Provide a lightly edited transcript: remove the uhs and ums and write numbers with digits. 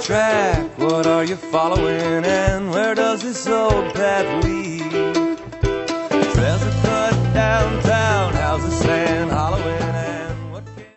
track? What are you following, and where does this old path lead? Trails are cut down.